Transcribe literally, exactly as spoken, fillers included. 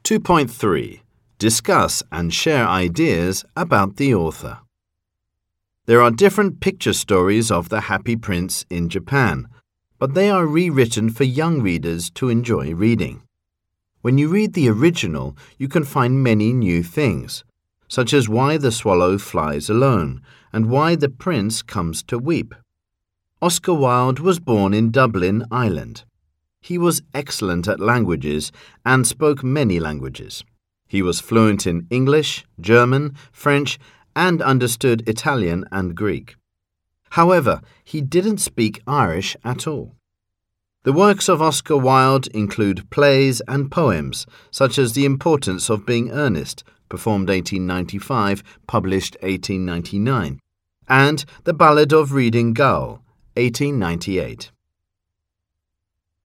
two point three. Discuss and share ideas about the author. There are different picture stories of the Happy Prince in Japan, but they are rewritten for young readers to enjoy reading. When you read the original, you can find many new things, such as why the swallow flies alone and why the prince comes to weep. Oscar Wilde was born in Dublin, Ireland. He was excellent at languages and spoke many languages. He was fluent in English, German, French, and understood Italian and Greek. However, he didn't speak Irish at all. The works of Oscar Wilde include plays and poems, such as The Importance of Being Earnest, performed eighteen ninety-five, published eighteen ninety-nine, and The Ballad of Reading Gaol, eighteen ninety-eight.